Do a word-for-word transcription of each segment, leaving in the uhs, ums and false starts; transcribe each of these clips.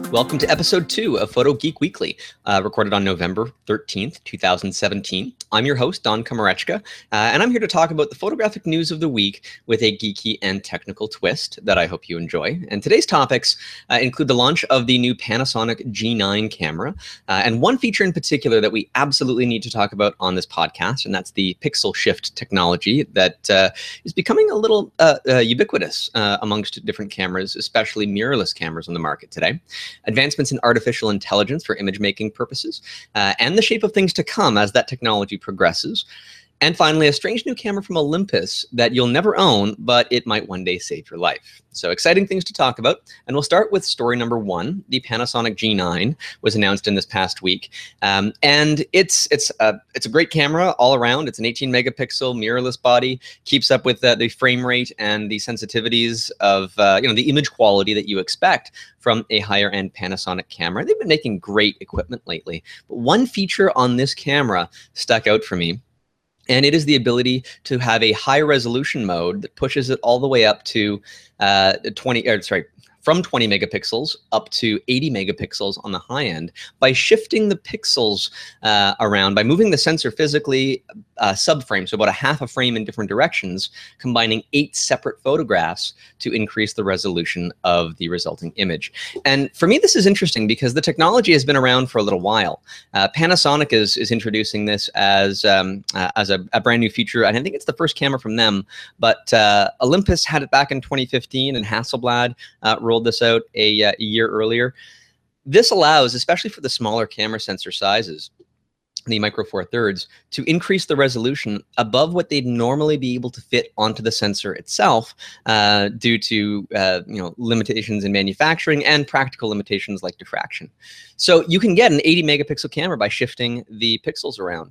Welcome to episode two of Photo Geek Weekly, uh, recorded on November thirteenth, two thousand seventeen. I'm your host, Don Komarechka, uh, and I'm here to talk about the photographic news of the week with a geeky and technical twist that I hope you enjoy. And today's topics uh, include the launch of the new Panasonic G nine camera, uh, and one feature in particular that we absolutely need to talk about on this podcast, and that's the pixel shift technology that uh, is becoming a little uh, uh, ubiquitous uh, amongst different cameras, especially mirrorless cameras on the market today. Advancements in artificial intelligence for image-making purposes, uh, and the shape of things to come as that technology progresses. And finally, a strange new camera from Olympus that you'll never own, but it might one day save your life. So exciting things to talk about. And we'll start with story number one. The Panasonic G nine was announced in this past week. Um, and it's it's a, it's a great camera all around. It's an eighteen megapixel mirrorless body, keeps up with uh, the frame rate and the sensitivities of uh, you know the image quality that you expect from a higher end Panasonic camera. They've been making great equipment lately. But one feature on this camera stuck out for me. And it is the ability to have a high resolution mode that pushes it all the way up to uh, twenty, or sorry, from twenty megapixels up to eighty megapixels on the high end by shifting the pixels uh, around, by moving the sensor physically uh, subframe, so about a half a frame in different directions, combining eight separate photographs to increase the resolution of the resulting image. And for me, this is interesting because the technology has been around for a little while. Uh, Panasonic is, is introducing this as, um, uh, as a, a brand new feature, and I think it's the first camera from them, but uh, Olympus had it back in twenty fifteen, and Hasselblad uh, rolled this out a, uh, a year earlier. This allows, especially for the smaller camera sensor sizes, the Micro Four Thirds, to increase the resolution above what they'd normally be able to fit onto the sensor itself uh, due to uh, you know limitations in manufacturing and practical limitations like diffraction. So you can get an eighty megapixel camera by shifting the pixels around.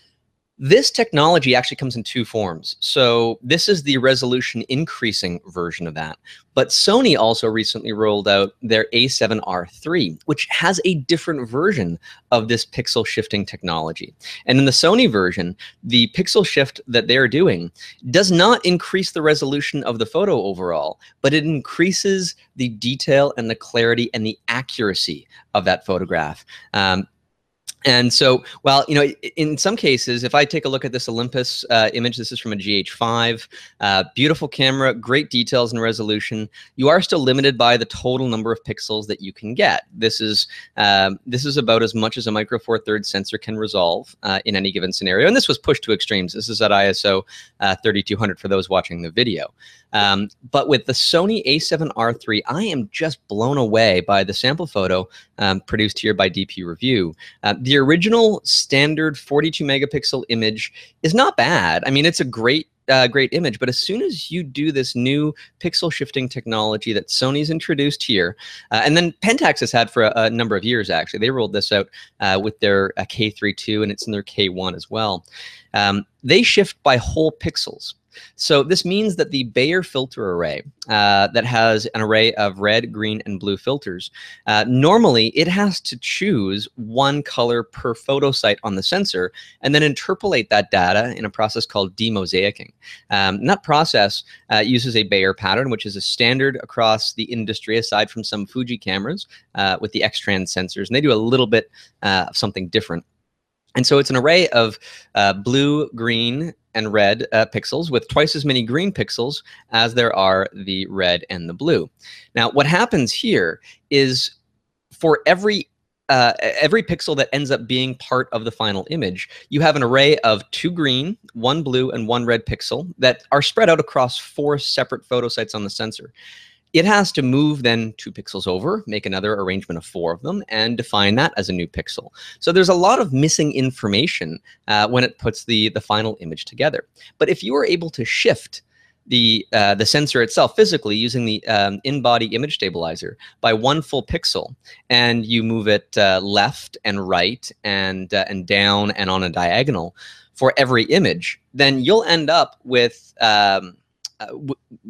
This technology actually comes in two forms. So this is the resolution increasing version of that. But Sony also recently rolled out their A seven R three, which has a different version of this pixel shifting technology. And in the Sony version, the pixel shift that they're doing does not increase the resolution of the photo overall, but it increases the detail and the clarity and the accuracy of that photograph. Um, And so, well, you know, in some cases, if I take a look at this Olympus uh, image, this is from a G H five, uh, beautiful camera, great details and resolution. You are still limited by the total number of pixels that you can get. This is um, this is about as much as a Micro Four Thirds sensor can resolve uh, in any given scenario. And this was pushed to extremes. This is at I S O uh, thirty-two hundred for those watching the video. Um, but with the Sony A seven R three, I am just blown away by the sample photo um, produced here by D P Review. Uh, the original standard forty-two megapixel image is not bad. I mean, it's a great Uh, great image, but as soon as you do this new pixel shifting technology that Sony's introduced here, uh, and then Pentax has had for a, a number of years, actually. They rolled this out uh, with their uh, K three two, and it's in their K one as well. Um, they shift by whole pixels. So this means that the Bayer filter array uh, that has an array of red, green, and blue filters, uh, normally it has to choose one color per photo site on the sensor and then interpolate that data in a process called demosaicing. Um, and that process uh, uses a Bayer pattern, which is a standard across the industry aside from some Fuji cameras uh, with the X-Trans sensors, and they do a little bit uh, of something different. And so it's an array of uh, blue, green, and red uh, pixels with twice as many green pixels as there are the red and the blue. Now, what happens here is for every uh, every pixel that ends up being part of the final image, you have an array of two green, one blue, and one red pixel that are spread out across four separate photo sites on the sensor. It has to move then two pixels over, make another arrangement of four of them, and define that as a new pixel. So there's a lot of missing information uh, when it puts the, the final image together. But if you are able to shift the, uh, the sensor itself physically using the um, in-body image stabilizer by one full pixel, and you move it uh, left and right and, uh, and down and on a diagonal for every image, then you'll end up with, um, uh, w with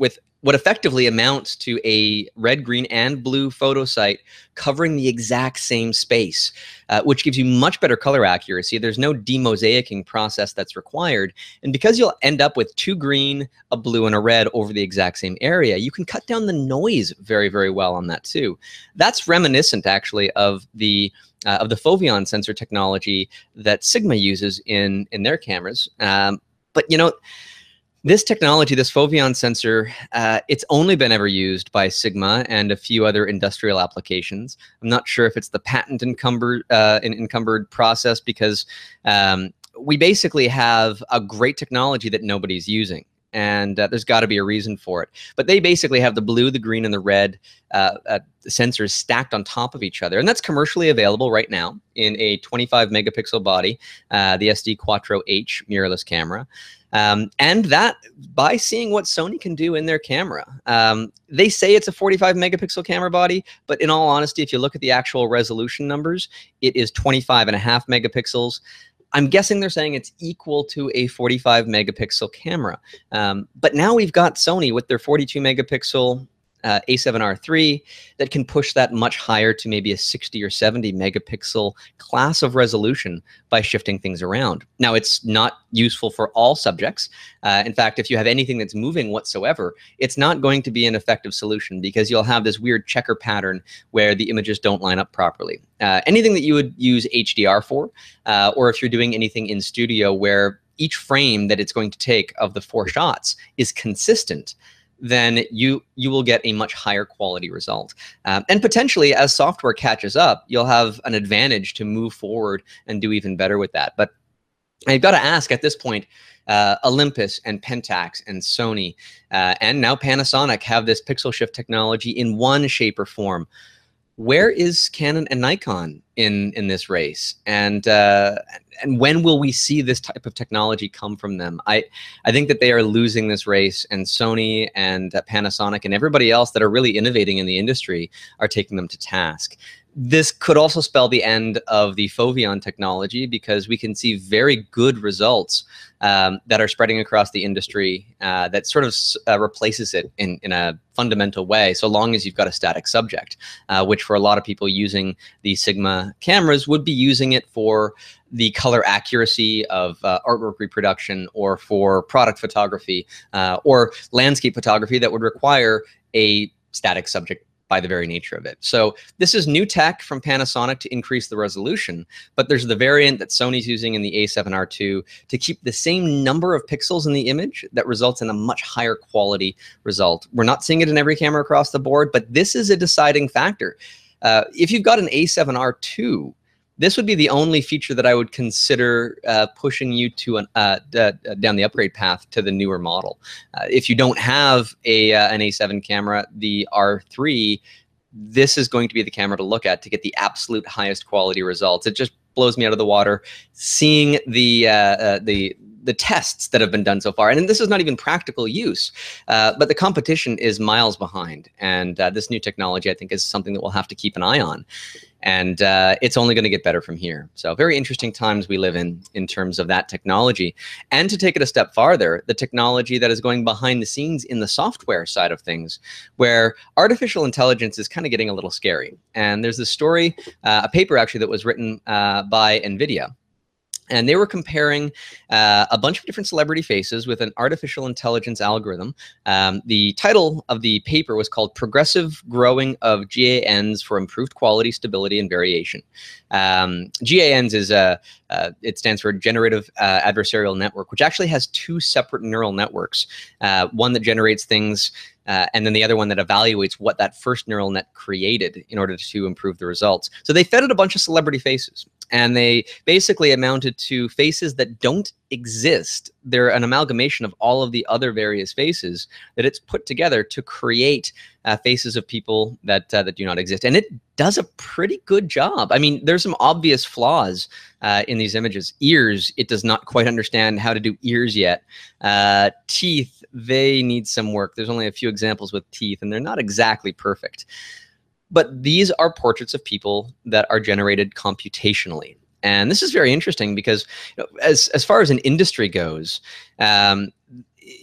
what effectively amounts to a red, green, and blue photo site covering the exact same space, uh, which gives you much better color accuracy. There's no demosaicing process that's required. And because you'll end up with two green, a blue, and a red over the exact same area, you can cut down the noise very, very well on that too. That's reminiscent, actually, of the uh, of the Foveon sensor technology that Sigma uses in, in their cameras. Um, but, you know, this technology, this Foveon sensor, uh, it's only been ever used by Sigma and a few other industrial applications. I'm not sure if it's the patent encumbered, uh, encumbered process, because um, we basically have a great technology that nobody's using. And uh, there's got to be a reason for it. But they basically have the blue, the green, and the red uh, uh, sensors stacked on top of each other. And that's commercially available right now in a twenty-five megapixel body, uh, the S D Quattro H mirrorless camera. Um, and that, by seeing what Sony can do in their camera, um, they say it's a forty-five megapixel camera body, but in all honesty, if you look at the actual resolution numbers, it is twenty-five and a half megapixels. I'm guessing they're saying it's equal to a forty-five megapixel camera. Um, but now we've got Sony with their forty-two megapixel uh, A seven R three that can push that much higher to maybe a sixty or seventy megapixel class of resolution by shifting things around. Now, it's not useful for all subjects. Uh, in fact, if you have anything that's moving whatsoever, it's not going to be an effective solution, because you'll have this weird checker pattern where the images don't line up properly. Uh, anything that you would use H D R for, uh, or if you're doing anything in studio where each frame that it's going to take of the four shots is consistent, then you you will get a much higher quality result. Um, and potentially, as software catches up, you'll have an advantage to move forward and do even better with that. But I've got to ask at this point, uh, Olympus and Pentax and Sony uh, and now Panasonic have this pixel shift technology in one shape or form. Where is Canon and Nikon in in this race, and uh, and when will we see this type of technology come from them? I I think that they are losing this race, and Sony and uh, Panasonic and everybody else that are really innovating in the industry are taking them to task. This could also spell the end of the Foveon technology, because we can see very good results um, that are spreading across the industry uh, that sort of uh, replaces it in, in a fundamental way, so long as you've got a static subject, uh, which for a lot of people using the Sigma cameras would be using it for the color accuracy of uh, artwork reproduction, or for product photography, uh, or landscape photography that would require a static subject by the very nature of it. So this is new tech from Panasonic to increase the resolution, but there's the variant that Sony's using in the A seven R two to keep the same number of pixels in the image that results in a much higher quality result. We're not seeing it in every camera across the board, but this is a deciding factor. Uh, if you've got an A seven R two, this would be the only feature that I would consider uh, pushing you to an, uh, uh, down the upgrade path to the newer model. Uh, if you don't have a uh, an A seven camera, the R three, this is going to be the camera to look at to get the absolute highest quality results. It just blows me out of the water seeing the uh, uh, the the tests that have been done so far. And this is not even practical use, uh, but the competition is miles behind. And uh, this new technology, I think, is something that we'll have to keep an eye on. And uh, it's only going to get better from here. So very interesting times we live in, in terms of that technology. And to take it a step farther, the technology that is going behind the scenes in the software side of things, where artificial intelligence is kind of getting a little scary. And there's this story, uh, a paper actually that was written uh, by NVIDIA. And they were comparing uh, a bunch of different celebrity faces with an artificial intelligence algorithm. Um, the title of the paper was called Progressive Growing of G A Ns for Improved Quality, Stability, and Variation. Um, G A Ns is a, uh, it stands for Generative uh, Adversarial Network, which actually has two separate neural networks, uh, one that generates things Uh, and then the other one that evaluates what that first neural net created in order to improve the results. So they fed it a bunch of celebrity faces, and they basically amounted to faces that don't exist. They're an amalgamation of all of the other various faces that it's put together to create uh, faces of people that uh, that do not exist. And it does a pretty good job. I mean, there's some obvious flaws uh, in these images. Ears, it does not quite understand how to do ears yet. Uh, teeth, they need some work. There's only a few examples with teeth, and they're not exactly perfect. But these are portraits of people that are generated computationally. And this is very interesting because, you know, as, as far as an industry goes, um,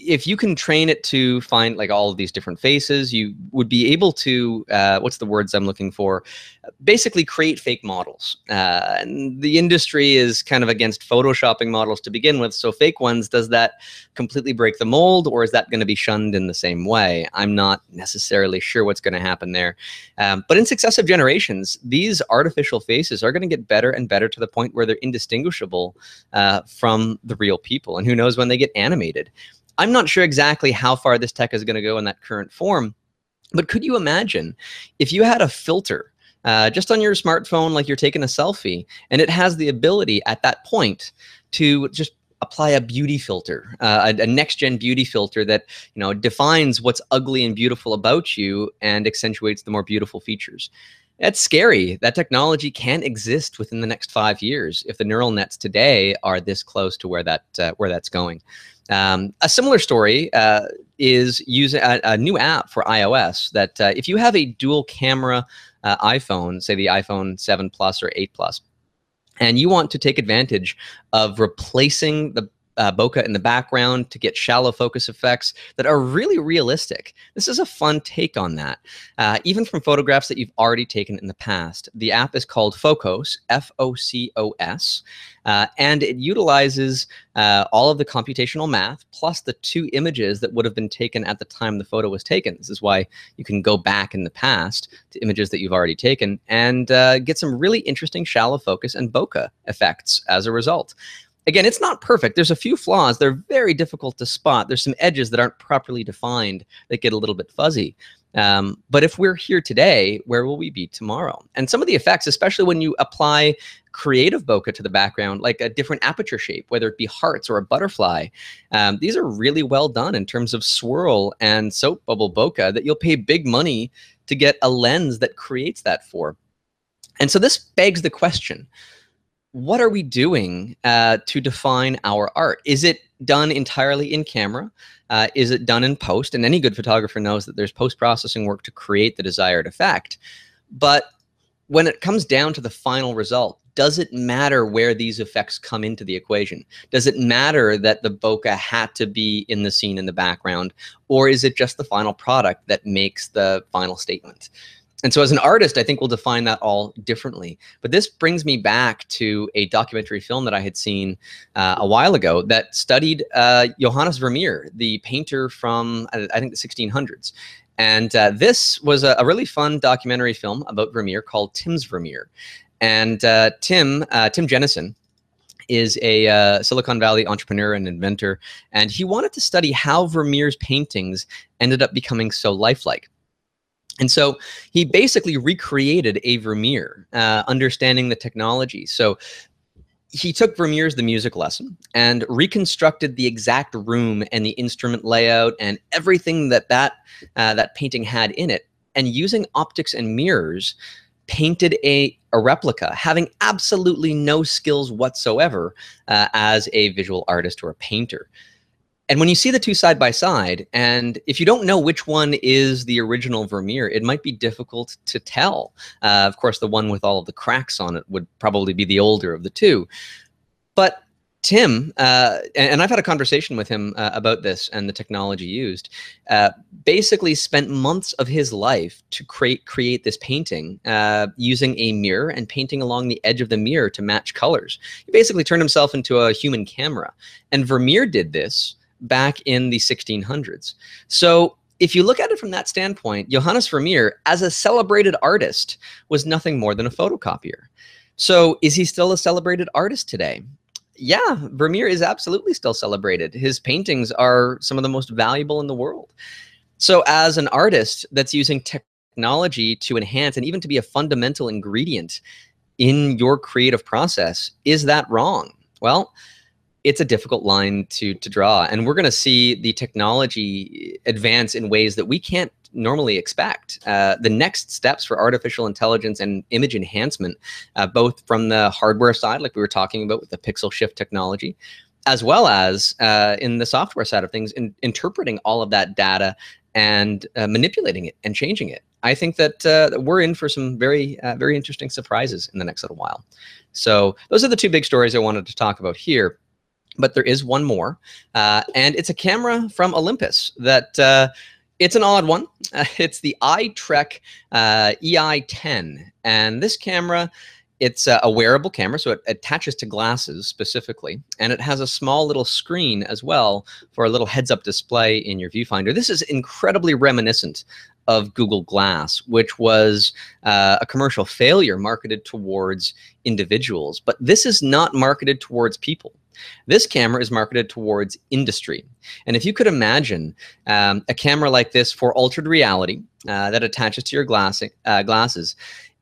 if you can train it to find like all of these different faces, you would be able to, uh, what's the words I'm looking for? Basically create fake models. Uh, and the industry is kind of against photoshopping models to begin with. So fake ones, does that completely break the mold, or is that going to be shunned in the same way? I'm not necessarily sure what's going to happen there. Um, but in successive generations, these artificial faces are going to get better and better to the point where they're indistinguishable uh, from the real people. And who knows when they get animated. I'm not sure exactly how far this tech is going to go in that current form, but could you imagine if you had a filter uh, just on your smartphone, like you're taking a selfie, and it has the ability at that point to just apply a beauty filter, uh, a, a next-gen beauty filter that, you know, defines what's ugly and beautiful about you and accentuates the more beautiful features. That's scary. That technology can't exist within the next five years if the neural nets today are this close to where that uh, where that's going. Um, a similar story uh, is using a, a new app for iOS that uh, if you have a dual camera uh, iPhone, say the iPhone seven Plus or eight Plus, and you want to take advantage of replacing the uh, bokeh in the background to get shallow focus effects that are really realistic. This is a fun take on that, uh, even from photographs that you've already taken in the past. The app is called Focos, F O C O S, uh, and it utilizes uh, all of the computational math plus the two images that would have been taken at the time the photo was taken. This is why you can go back in the past to images that you've already taken and uh, get some really interesting shallow focus and bokeh effects as a result. Again, it's not perfect. There's a few flaws. They're very difficult to spot. There's some edges that aren't properly defined that get a little bit fuzzy. Um, but if we're here today, where will we be tomorrow? And some of the effects, especially when you apply creative bokeh to the background, like a different aperture shape, whether it be hearts or a butterfly, um, these are really well done in terms of swirl and soap bubble bokeh that you'll pay big money to get a lens that creates that for. And so this begs the question, what are we doing uh, to define our art? Is it done entirely in camera? Uh, is it done in post? And any good photographer knows that there's post-processing work to create the desired effect. But when it comes down to the final result, does it matter where these effects come into the equation? Does it matter that the bokeh had to be in the scene in the background? Or is it just the final product that makes the final statement? And so as an artist, I think we'll define that all differently. But this brings me back to a documentary film that I had seen uh, a while ago that studied uh, Johannes Vermeer, the painter from, I think, the sixteen hundreds. And uh, this was a, a really fun documentary film about Vermeer called Tim's Vermeer. And uh, Tim, uh, Tim Jennison, is a uh, Silicon Valley entrepreneur and inventor. And he wanted to study how Vermeer's paintings ended up becoming so lifelike. And so he basically recreated a Vermeer, uh, understanding the technology. So he took Vermeer's The Music Lesson and reconstructed the exact room and the instrument layout and everything that that, uh, that painting had in it. And using optics and mirrors, painted a, a replica, having absolutely no skills whatsoever uh, as a visual artist or a painter. And when you see the two side by side, and if you don't know which one is the original Vermeer, it might be difficult to tell. Uh, of course, the one with all of the cracks on it would probably be the older of the two. But Tim, uh, and, and I've had a conversation with him uh, about this and the technology used, uh, basically spent months of his life to create create this painting uh, using a mirror and painting along the edge of the mirror to match colors. He basically turned himself into a human camera. And Vermeer did this back in the sixteen hundreds. So if you look at it from that standpoint, Johannes Vermeer, as a celebrated artist, was nothing more than a photocopier. So is he still a celebrated artist today? Yeah, Vermeer is absolutely still celebrated. His paintings are some of the most valuable in the world. So as an artist that's using technology to enhance and even to be a fundamental ingredient in your creative process, is that wrong? Well, it's a difficult line to, to draw. And we're going to see the technology advance in ways that we can't normally expect. Uh, the next steps for artificial intelligence and image enhancement, uh, both from the hardware side, like we were talking about with the pixel shift technology, as well as uh, in the software side of things, in interpreting all of that data and uh, manipulating it and changing it. I think that uh, we're in for some very, uh, very interesting surprises in the next little while. So those are the two big stories I wanted to talk about here. but there is one more, uh, and it's a camera from Olympus that uh, it's an odd one. Uh, it's the iTrek uh, E I ten, and this camera, it's a wearable camera, so it attaches to glasses specifically, and it has a small little screen as well for a little heads-up display in your viewfinder. This is incredibly reminiscent of Google Glass, which was uh, a commercial failure marketed towards individuals, but this is not marketed towards people. This camera is marketed towards industry. And if you could imagine um, a camera like this for altered reality uh, that attaches to your glass, uh, glasses,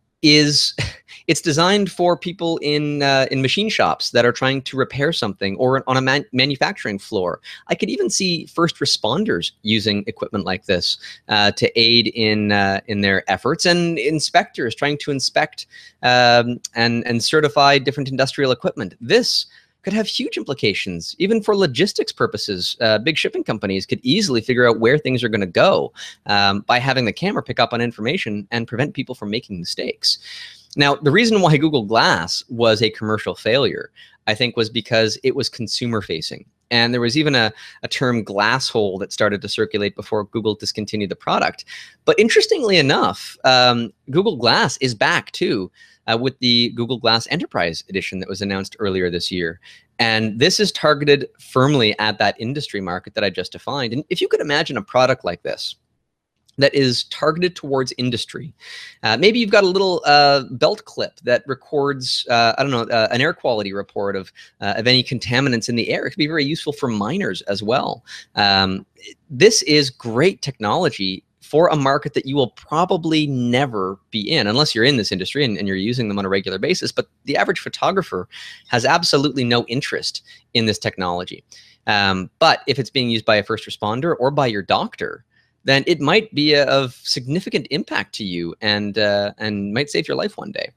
is it's designed for people in uh, in machine shops that are trying to repair something, or on a man manufacturing floor. I could even see first responders using equipment like this uh, to aid in uh, in their efforts, and inspectors trying to inspect um, and and certify different industrial equipment. This could have huge implications, even for logistics purposes. Uh, big shipping companies could easily figure out where things are going to go um, by having the camera pick up on information and prevent people from making mistakes. Now, the reason why Google Glass was a commercial failure, I think, was because it was consumer facing. And there was even a, a term glass hole that started to circulate before Google discontinued the product. But interestingly enough, um, Google Glass is back too, Uh, with the Google Glass Enterprise Edition that was announced earlier this year. And this is targeted firmly at that industry market that I just defined. And if you could imagine a product like this that is targeted towards industry, uh, maybe you've got a little uh, belt clip that records, uh, I don't know, uh, an air quality report of, uh, of any contaminants in the air. It could be very useful for miners as well. Um, this is great technology for a market that you will probably never be in unless you're in this industry and, and you're using them on a regular basis. But the average photographer has absolutely no interest in this technology. Um, but if it's being used by a first responder or by your doctor, then it might be a, of significant impact to you and, uh, and might save your life one day.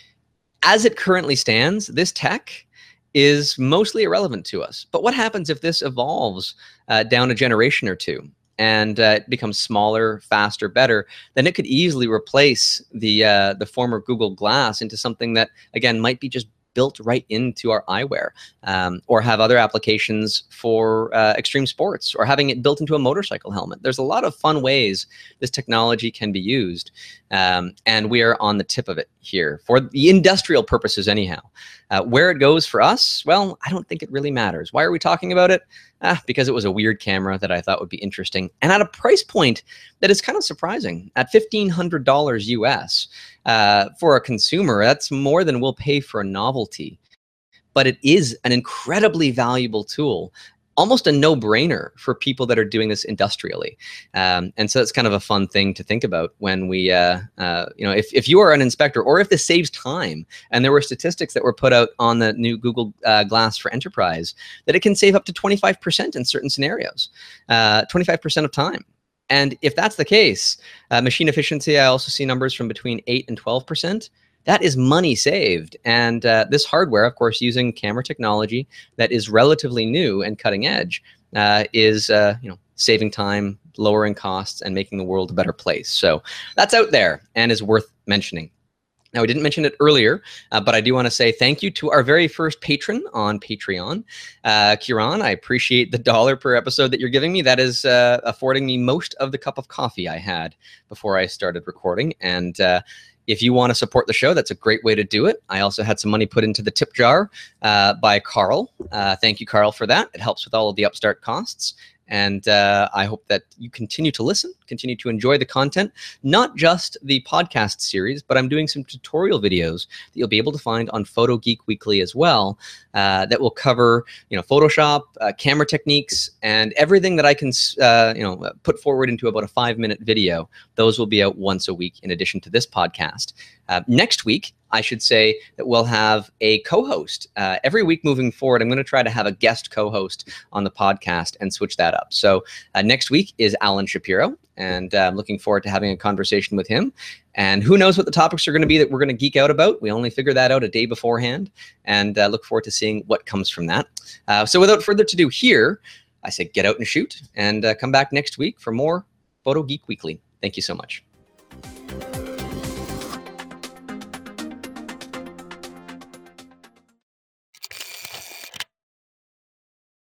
As it currently stands, this tech is mostly irrelevant to us. But what happens if this evolves uh, down a generation or two? And uh, it becomes smaller, faster, better, then it could easily replace the uh, the former Google Glass into something that, again, might be just built right into our eyewear, um, or have other applications for uh, extreme sports, or having it built into a motorcycle helmet. There's a lot of fun ways this technology can be used, um, and we are on the tip of it here for the industrial purposes anyhow. Uh, where it goes for us, well, I don't think it really matters. Why are we talking about it? Ah, because it was a weird camera that I thought would be interesting, and at a price point that is kind of surprising. At fifteen hundred dollars U S uh, for a consumer, that's more than we'll pay for a novelty. But it is an incredibly valuable tool, almost a no-brainer for people that are doing this industrially. Um, and so it's kind of a fun thing to think about when we, uh, uh, you know, if, if you are an inspector, or if this saves time, and there were statistics that were put out on the new Google uh, Glass for Enterprise, that it can save up to twenty-five percent in certain scenarios, uh, twenty-five percent of time. And if that's the case, uh, machine efficiency, I also see numbers from between eight and twelve percent. That is money saved. And uh, this hardware, of course, using camera technology that is relatively new and cutting edge, uh, is uh, you know, saving time, lowering costs, and making the world a better place. So that's out there and is worth mentioning. Now, we didn't mention it earlier, uh, but I do want to say thank you to our very first patron on Patreon, uh, Kieran. I appreciate the dollar per episode that you're giving me. That is uh, affording me most of the cup of coffee I had before I started recording. And uh, if you want to support the show, that's a great way to do it. I also had some money put into the tip jar uh, by Carl. Uh, thank you, Carl, for that. It helps with all of the Upstart costs. And uh, I hope that you continue to listen, continue to enjoy the content, not just the podcast series, but I'm doing some tutorial videos that you'll be able to find on Photo Geek Weekly as well, uh, that will cover, you know, Photoshop, uh, camera techniques, and everything that I can, uh, you know, put forward into about a five-minute video. Those will be out once a week in addition to this podcast. Uh, next week, I should say that we'll have a co-host. Uh, every week moving forward, I'm going to try to have a guest co-host on the podcast and switch that up. So uh, next week is Alan Shapiro, and uh, I'm looking forward to having a conversation with him. And who knows what the topics are going to be that we're going to geek out about. We only figure that out a day beforehand, and uh, look forward to seeing what comes from that. Uh, so without further ado here, I say get out and shoot, and uh, come back next week for more Photo Geek Weekly. Thank you so much.